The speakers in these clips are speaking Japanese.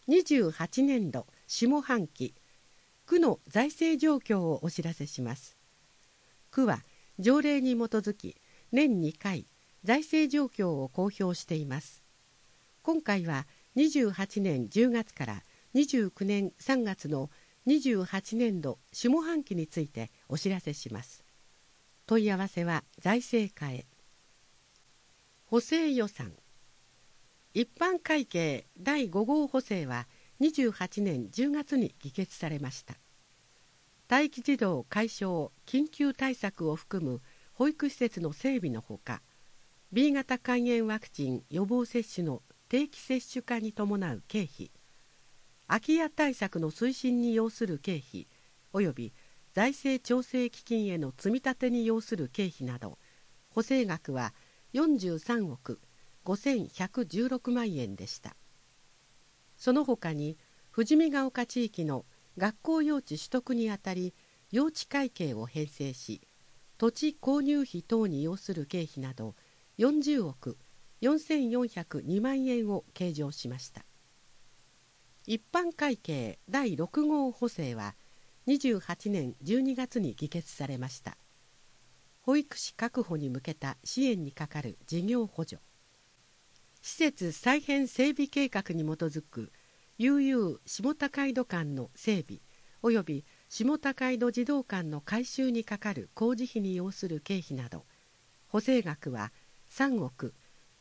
28年度下半期区の財政状況をお知らせします。区は条例に基づき年2回財政状況を公表しています。今回は28年10月から29年3月の28年度下半期についてお知らせします。問い合わせは財政課へ。補正予算。一般会計第5号補正は28年10月に議決されました。待機児童解消緊急対策を含む保育施設の整備のほか、B 型肝炎ワクチン予防接種の定期接種化に伴う経費、空き家対策の推進に要する経費及び財政調整基金への積み立てに要する経費など、補正額は43億5116万円でした。その他に富士見ヶ丘地域の学校用地取得にあたり用地会計を編成し、土地購入費等に要する経費など40億4402万円を計上しました。一般会計第6号補正は28年12月に議決されました。保育士確保に向けた支援にかかる事業補助、施設再編整備計画に基づく悠々下高井戸間の整備及び下高井戸児童館の改修にかかる工事費に要する経費など、補正額は3億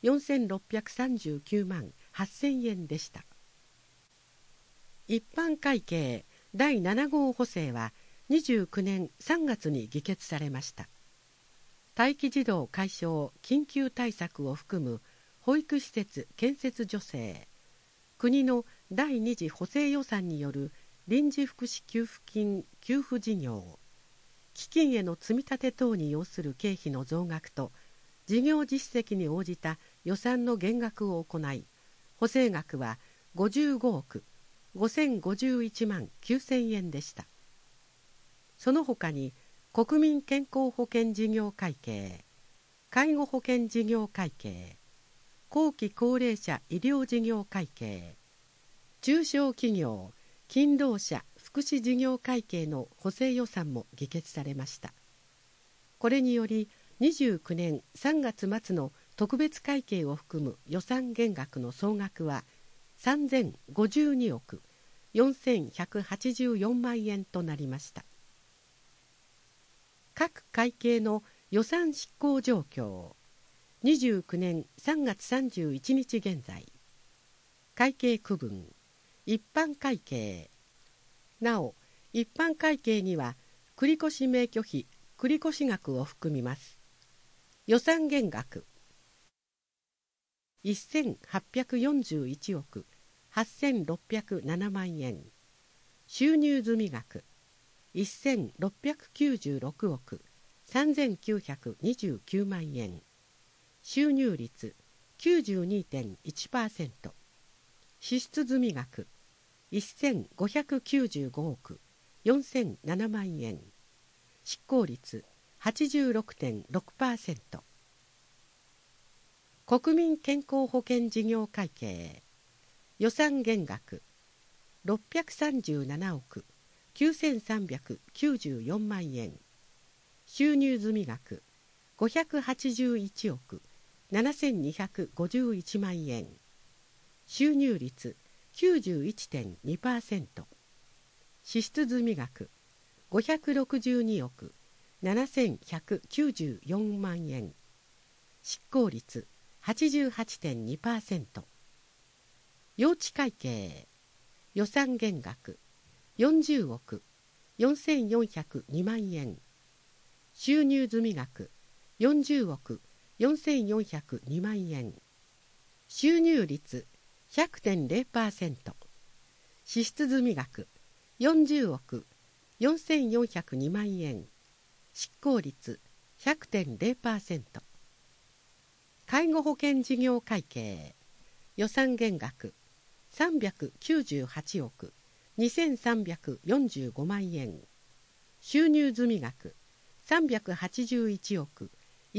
4639万8000円でした。一般会計第7号補正は29年3月に議決されました。待機児童解消緊急対策を含む保育施設建設助成、国の第2次補正予算による臨時福祉給付金給付事業、基金への積み立て等に要する経費の増額と事業実績に応じた予算の減額を行い、補正額は55億5051万9000円でした。その他に国民健康保険事業会計、介護保険事業会計、後期高齢者医療事業会計、中小企業勤労者福祉事業会計の補正予算も議決されました。これにより29年3月末の特別会計を含む予算減額の総額は3052億4184万円となりました。各会計の予算執行状況。29年3月31日現在。会計区分。一般会計。なお、一般会計には繰越免許費、繰越額を含みます。予算減額。1841億8607万円。収入済額。1696億3929万円。収入率 92.1%。支出済額1595億4007万円。執行率 86.6%。国民健康保険事業会計。予算減額637億9394万円。収入済額581億7251万円。収入率 91.2%。支出済額562億7194万円。執行率 88.2%。用地会計。予算減額40億4402万円。収入済額40億4402万円。収入率 100.0%。支出済額40億4402万円。執行率 100.0%。介護保険事業会計。予算減額398億2345万円。収入済額381億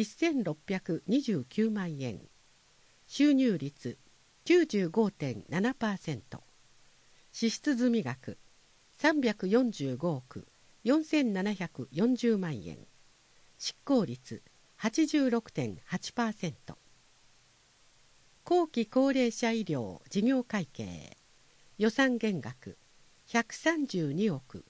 1629万円。収入率 95.7%。 支出済額345億4740万円。執行率 86.8%。後期高齢者医療事業会計予算減額132億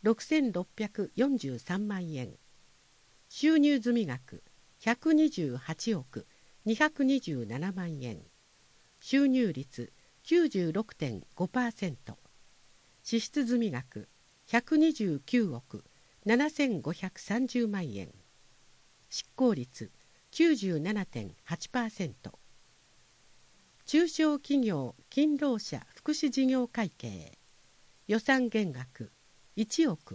6643万円。収入済額128億227万円。収入率 96.5%。支出済額129億7530万円。執行率 97.8%。中小企業勤労者福祉事業会計予算減額1億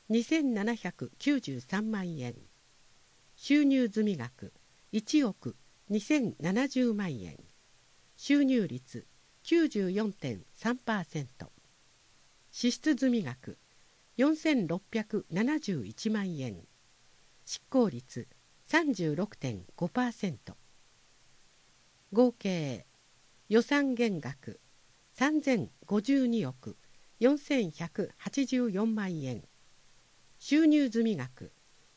2793万円。収入済額1億2070万円。収入率 94.3%。支出済額4671万円。執行率 36.5%。合計予算減額3052億4184万円。収入済額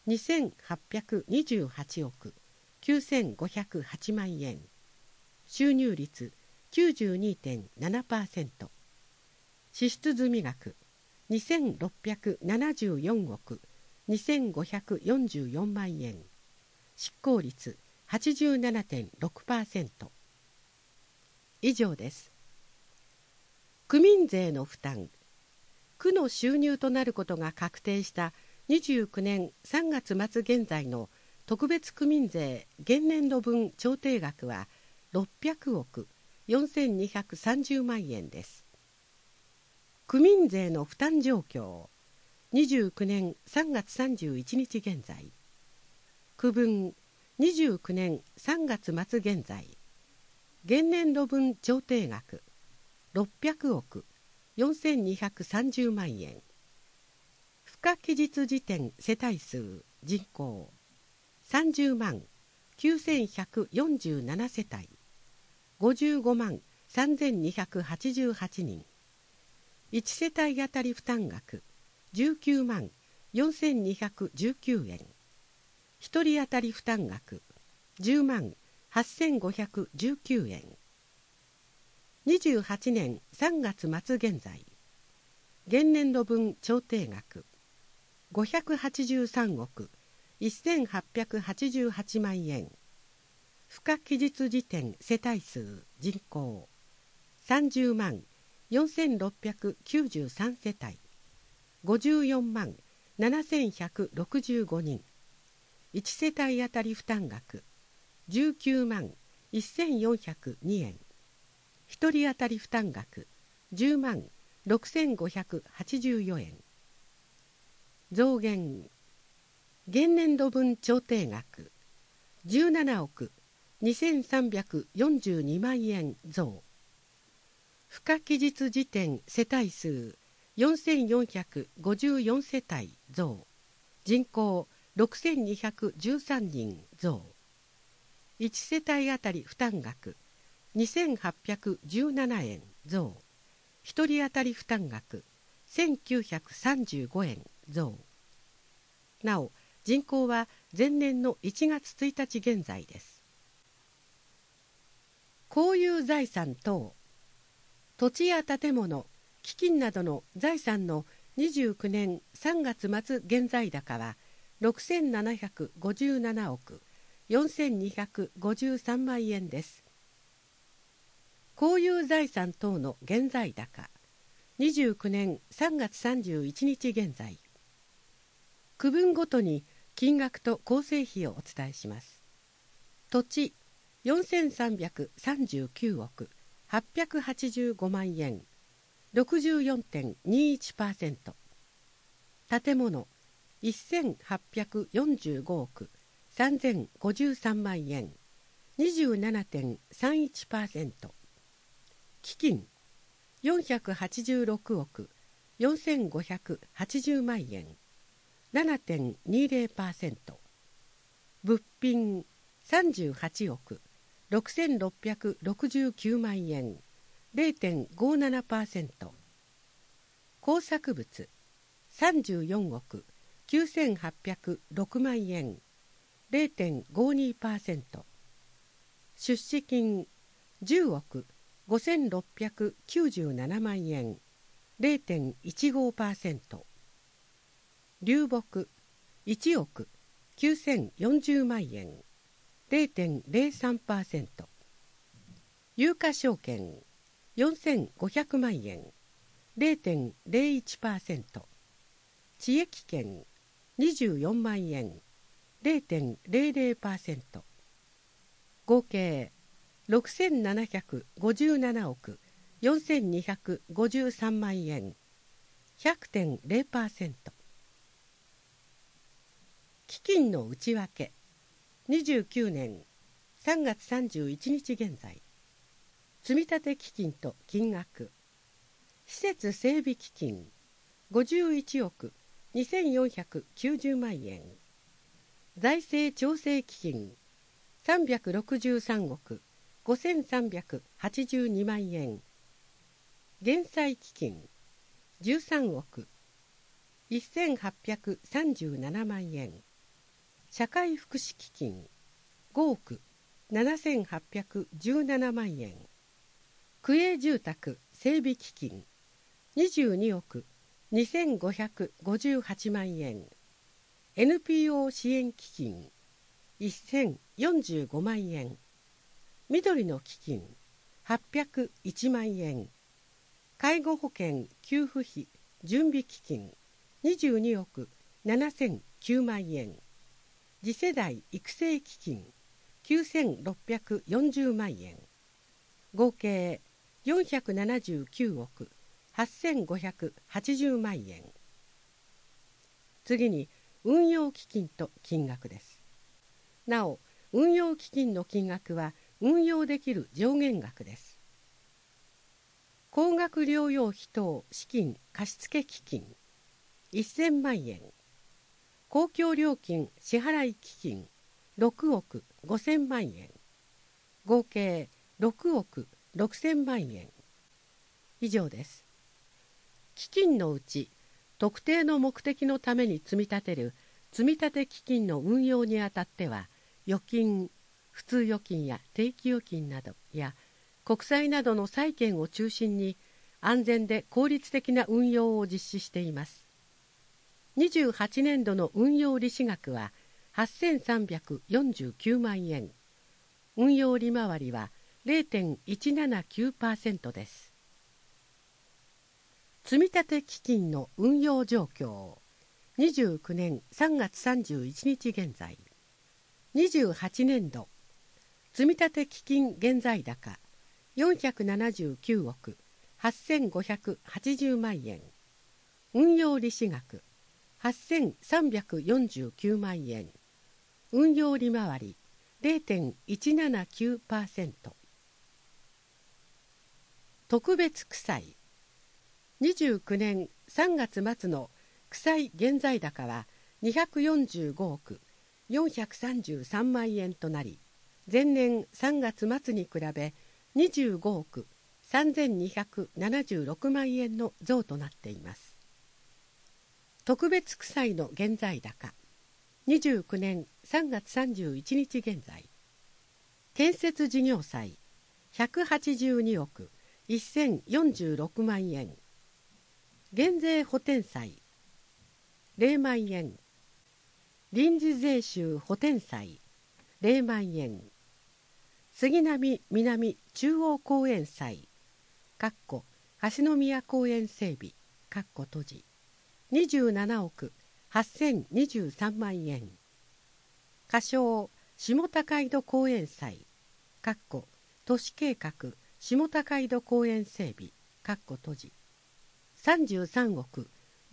2828億9508万円。収入率 92.7%。支出済額2674億2544万円。執行率 87.6%。以上です。区民税の負担。区の収入となることが確定した29年3月末現在の特別区民税現年度分調停額は600億4230万円です。区民税の負担状況。29年3月31日現在。区分29年3月末現在。現年度分調停額600億4230万円。付加期日時点世帯数人口30万9147世帯55万3288人。1世帯当たり負担額19万4219円。1人当たり負担額10万8519円。28年3月末現在。現年度分調停額583億1888万円。付加期日時点世帯数人口30万4693世帯54万7165人。1世帯当たり負担額19万1402円。1人当たり負担額10万6584円。増減。現年度分調停額17億2342万円増。付加期日時点世帯数4454世帯増。人口6213人増。1世帯当たり負担額2817円増。1人当たり負担額1935円増。なお、人口は前年の1月1日現在です。公有財産等。土地や建物、基金などの財産の29年3月末現在高は6757億4253万円です。公有財産等の現在高29年3月31日現在。区分ごとに金額と構成費をお伝えします。土地4339億885万円 64.21%。 建物1845億3053万円 27.31%。 基金486億4580万円 7.20%。 物品38億6669万円 0.57%。 工作物34億9806万円 0.52%、 出資金10億5697万円 0.15%、 流木1億9040万円 0.03%、 有価証券4500万円 0.01%、 地益権24万円 0.00%、 合計6757億4253万円 100.0%。 基金の内訳29年3月31日現在、積立基金と金額、施設整備基金51億2490万円、財政調整基金363億5382万円、減債基金13億1837万円、社会福祉基金5億7817万円、区営住宅整備基金22億2558万円、NPO 支援基金1045万円、緑の基金801万円、介護保険給付費準備基金22億7009万円、次世代育成基金9640万円、合計479億8580万円。次に運用基金と金額です。なお、運用基金の金額は運用できる上限額です。高額療養費等資金貸付基金1000万円、公共料金支払い基金6億5000万円、合計6億6000万円。以上です。基金のうち特定の目的のために積み立てる積立基金の運用にあたっては、預金、普通預金や定期預金などや国債などの債券を中心に安全で効率的な運用を実施しています。28年度の運用利子額は8349万円、運用利回りは 0.179% です。積立基金の運用状況、29年3月31日現在、28年度積立基金現在高479億8580万円、運用利子額8349万円、運用利回り 0.179%。 特別負債、29年3月末の負債現在高は245億433万円となり、前年3月末に比べ25億3276万円の増となっています。特別負債の現在高、29年3月31日現在、建設事業債182億1046万円、減税補填債0万円、臨時税収補填債0万円、杉並南中央公園債橋宮公園整備閉じ27億8023万円、仮称下高井戸公園債都市計画下高井戸公園整備閉じ33億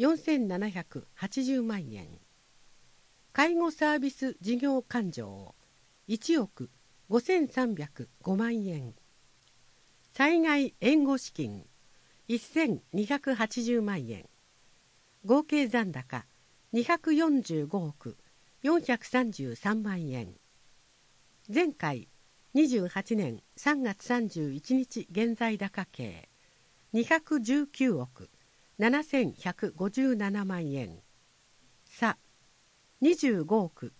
4780万円、介護サービス事業勘定1億5305万円、災害援護資金1280万円、合計残高245億433万円。前回28年3月31日現在高計219億 7157万円。さ25億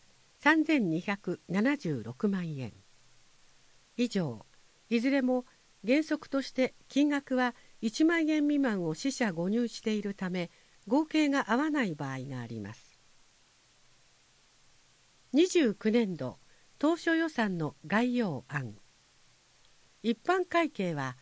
3276万円。以上、いずれも原則として金額は1万円未満を四捨五入しているため、合計が合わない場合があります。29年度当初予算の概要案。一般会計は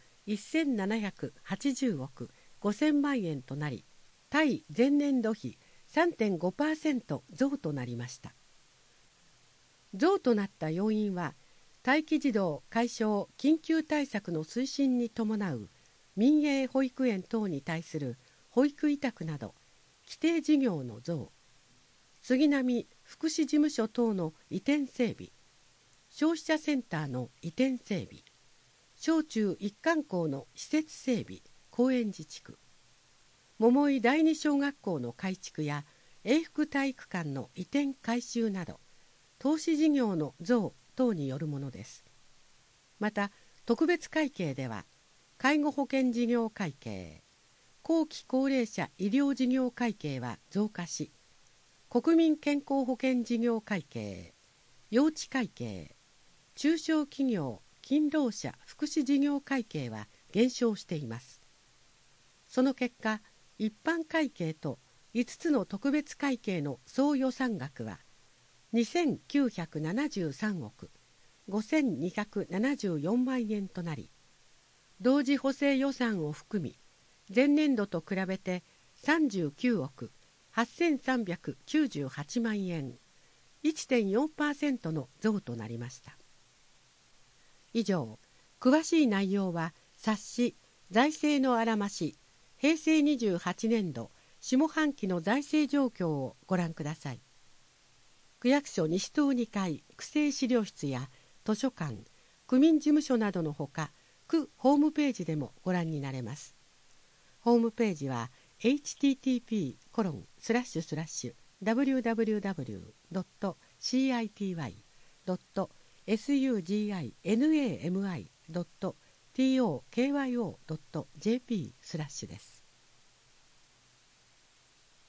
1780億5000万円となり、対前年度比 3.5% 増となりました。増となった要因は、待機児童解消緊急対策の推進に伴う民営保育園等に対する保育委託など規定事業の増、杉並福祉事務所等の移転整備、消費者センターの移転整備、小中一貫校の施設整備、高円寺地区、桃井第二小学校の改築や永福体育館の移転改修など投資事業の増等によるものです。また特別会計では、介護保険事業会計、後期高齢者医療事業会計は増加し、国民健康保険事業会計、幼稚会計、中小企業勤労者福祉事業会計は減少しています。その結果、一般会計と5つの特別会計の総予算額は2973億5274万円となり、同時補正予算を含み前年度と比べて39億8398万円 1.4% の増となりました。以上、詳しい内容は冊子財政のあらまし平成28年度下半期の財政状況をご覧ください。区役所西棟2階区政資料室や図書館、区民事務所などのほか、区ホームページでもご覧になれます。ホームページは http://www.city.suginami.tokyo.jp/ です。